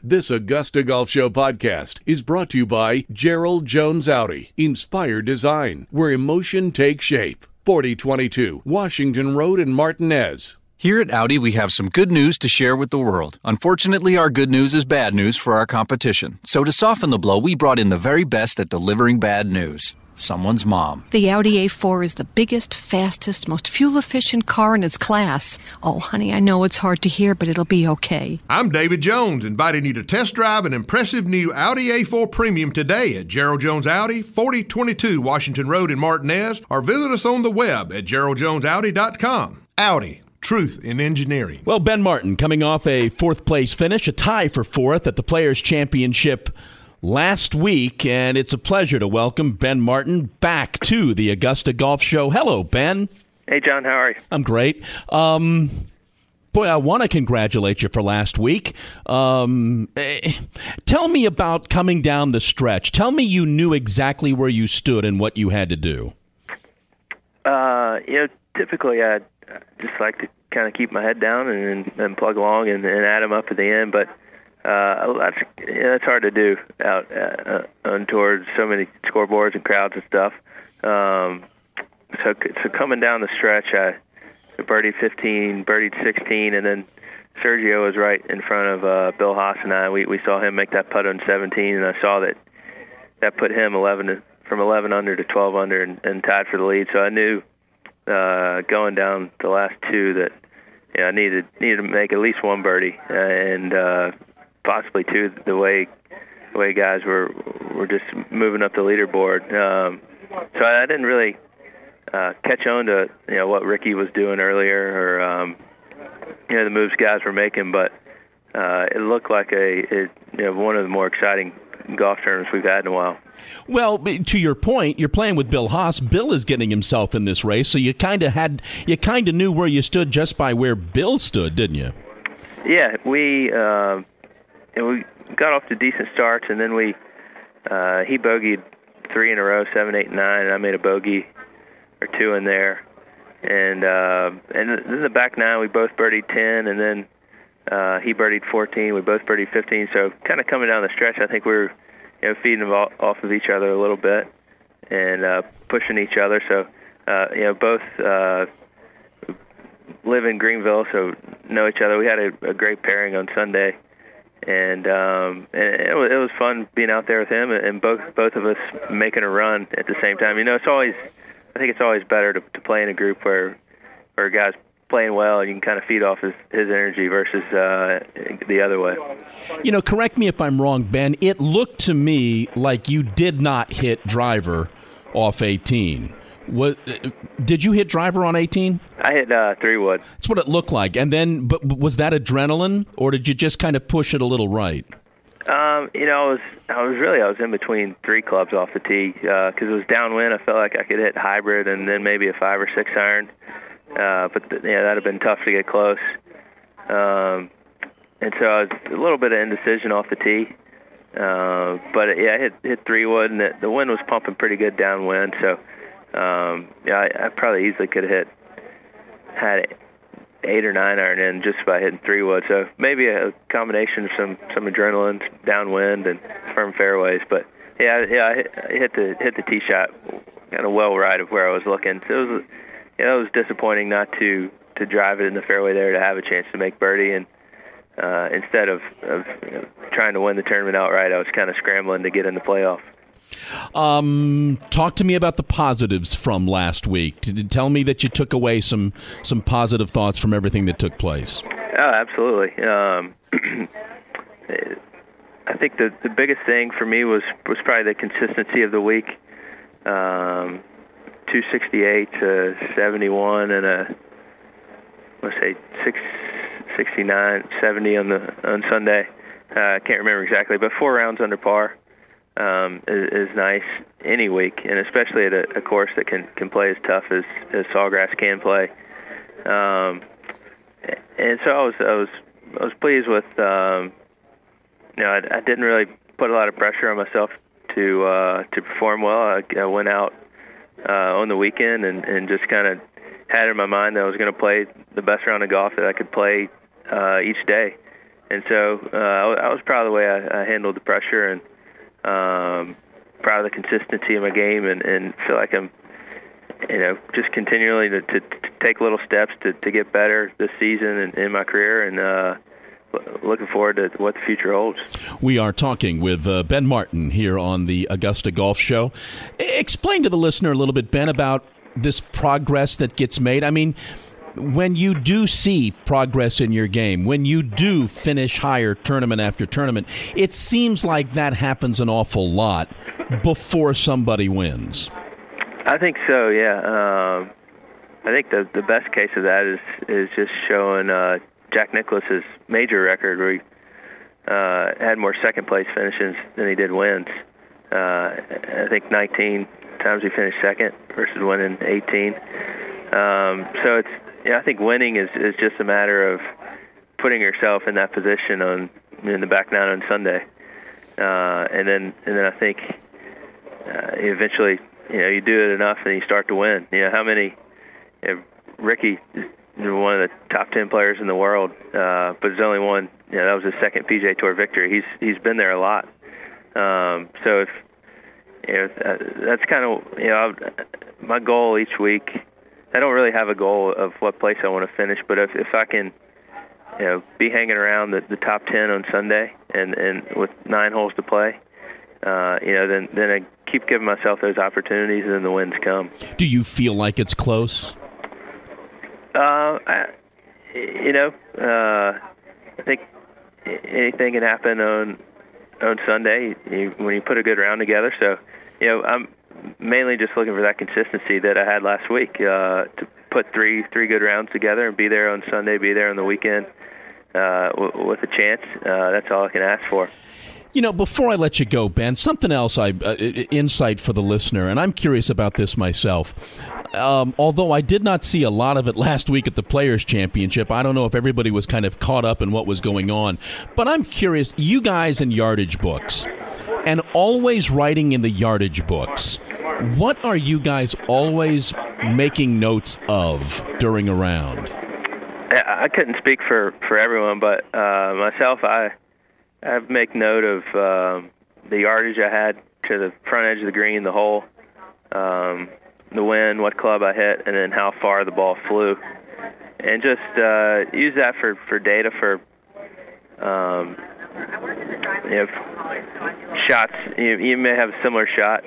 This Augusta Golf Show podcast is brought to you by Gerald Jones Audi. Inspired design, where emotion takes shape. 4022 Washington Road in Martinez. Here at Audi, we have some good news to share with the world. Unfortunately, our good news is bad news for our competition. So to soften the blow, we brought in the very best at delivering bad news. Someone's mom. The Audi A4 is the biggest, fastest, most fuel-efficient car in its class. Oh, honey, I know it's hard to hear, but it'll be okay. I'm David Jones, inviting you to test drive an impressive new Audi A4 Premium today at Gerald Jones Audi, 4022 Washington Road in Martinez, or visit us on the web at geraldjonesaudi.com. Audi. Truth in engineering. Well, Ben Martin coming off a fourth-place finish, a tie for fourth at the Players' Championship last week, and it's a pleasure to welcome Ben Martin back to the Augusta Golf Show. Hello, Ben. Hey, John. How are you? I'm great. Boy, I want to congratulate you for last week. Tell me about coming down the stretch. Tell me you knew exactly where you stood and what you had to do. Typically I just like to kind of keep my head down and plug along and add them up at the end, but that's hard to do out on towards so many scoreboards and crowds and stuff. So coming down the stretch, I birdied 15, birdied 16, and then Sergio was right in front of Bill Haas and I. We saw him make that putt on 17, and I saw that put him from 11 under to 12 under and tied for the lead. So I knew going down the last two that I needed to make at least one birdie and possibly two. The way guys were just moving up the leaderboard, so I didn't really catch on to what Ricky was doing earlier or the moves guys were making, but it looked like one of the more exciting golf tournaments we've had in a while. Well, to your point, you're playing with Bill Haas. Bill is getting himself in this race, so you kind of knew where you stood just by where Bill stood, didn't you? Yeah, we got off to decent starts, and then he bogeyed 3 in a row, 7, 8, and 9, and I made a bogey or 2 in there, and then the back 9 we both birdied 10, and then he birdied 14. We both birdied 15. So kind of coming down the stretch, I think we were feeding off of each other a little bit and pushing each other. So both live in Greenville, so know each other. We had a great pairing on Sunday, and it was fun being out there with him and both of us making a run at the same time. I think it's always better to play in a group where guys playing well, and you can kind of feed off his energy versus the other way. Correct me if I'm wrong, Ben. It looked to me like you did not hit driver off 18. Did you hit driver on 18? I hit 3-wood. That's what it looked like. And then, but was that adrenaline, or did you just kind of push it a little right? I was in between 3 clubs off the tee because it was downwind. I felt like I could hit hybrid and then maybe a 5 or 6 iron. But that'd have been tough to get close. And so I was a little bit of indecision off the tee. But I hit 3-wood, and the wind was pumping pretty good downwind. So I probably easily could have had 8 or 9 iron in just by hitting 3-wood. So maybe a combination of some adrenaline, downwind, and firm fairways. But I hit the tee shot kind of well right of where I was looking. So it was disappointing not to drive it in the fairway there to have a chance to make birdie, and instead of trying to win the tournament outright, I was kind of scrambling to get in the playoff. Talk to me about the positives from last week. Tell me that you took away some positive thoughts from everything that took place. Oh, absolutely. I think the biggest thing for me was probably the consistency of the week. 268 to 71 and let's say 669, 70 on Sunday. I can't remember exactly, but 4 rounds under par is nice any week, and especially at a course that can play as tough as Sawgrass can play. And so I was pleased with. I didn't really put a lot of pressure on myself to perform well. I went out on the weekend and just kind of had in my mind that I was going to play the best round of golf that I could play each day. And so I was proud of the way I handled the pressure, and proud of the consistency of my game, and feel like I'm, just continually to take little steps to get better this season and in my career, and looking forward to what the future holds. We are talking with Ben Martin here on the Augusta Golf Show. Explain to the listener a little bit, Ben, about this progress that gets made. I mean, when you do see progress in your game, when you do finish higher tournament after tournament, it seems like that happens an awful lot before somebody wins. I think so, yeah. I think the best case of that is just showing Jack Nicklaus's major record, where he had more second-place finishes than he did wins. I think 19 times he finished second versus winning 18. So it's, I think winning is just a matter of putting yourself in that position in the back nine on Sunday, and then I think eventually you do it enough and you start to win. How many Ricky is one of the top 10 players in the world, but there's only one. That was his second PGA Tour victory. He's been there a lot. So if that's kind of my goal each week. I don't really have a goal of what place I want to finish, but if I can, be hanging around the top 10 on Sunday and with 9 holes to play, then I keep giving myself those opportunities, and then the wins come. Do you feel like it's close? I think anything can happen on Sunday when you put a good round together. So, I'm mainly just looking for that consistency that I had last week, to put three good rounds together and be there on Sunday, be there on the weekend with a chance. That's all I can ask for. Before I let you go, Ben, something else, insight for the listener, and I'm curious about this myself. Although I did not see a lot of it last week at the Players' Championship, I don't know if everybody was kind of caught up in what was going on. But I'm curious, you guys in yardage books, and always writing in the yardage books, what are you guys always making notes of during a round? I couldn't speak for everyone, but myself, I make note of the yardage I had to the front edge of the green, the hole, the wind, what club I hit, and then how far the ball flew. And just use that for data for shots. You may have a similar shot,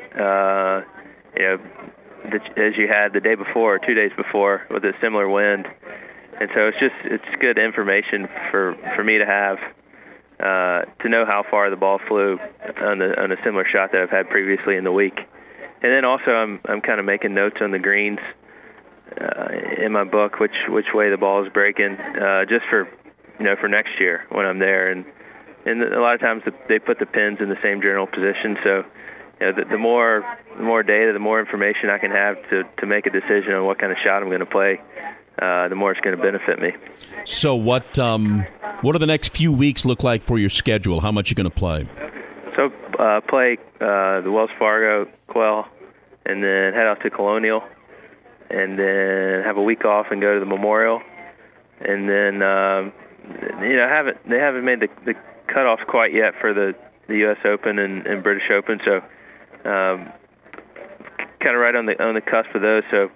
as you had the day before or 2 days before with a similar wind. And so it's good information for me to have, to know how far the ball flew on a similar shot that I've had previously in the week. And then also I'm kind of making notes on the greens in my book, which way the ball is breaking, just for next year when I'm there. And a lot of times they put the pins in the same general position. So the more data, the more information I can have to make a decision on what kind of shot I'm going to play, the more it's going to benefit me. So what do the next few weeks look like for your schedule? How much are you going to play? So play the Wells Fargo, Quail, and then head out to Colonial, and then have a week off and go to the Memorial, and then they haven't made the cutoffs quite yet for the U.S. Open and British Open, so kind of right on the cusp of those. So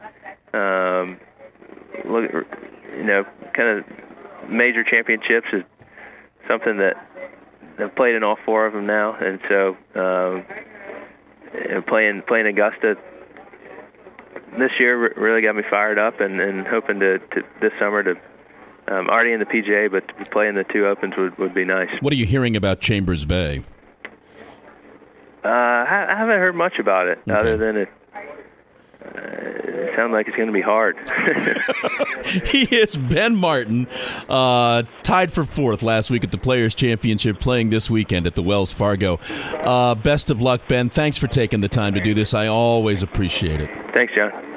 kind of major championships is something that I've played in all 4 of them now, and so playing Augusta this year really got me fired up, and hoping to this summer to already in the PGA, but to play in the 2 Opens would be nice. What are you hearing about Chambers Bay? I haven't heard much about it, okay, other than it sounds like it's going to be hard. He is Ben Martin, tied for 4th last week at the Players' Championship, playing this weekend at the Wells Fargo. Best of luck, Ben. Thanks for taking the time to do this. I always appreciate it. Thanks, John.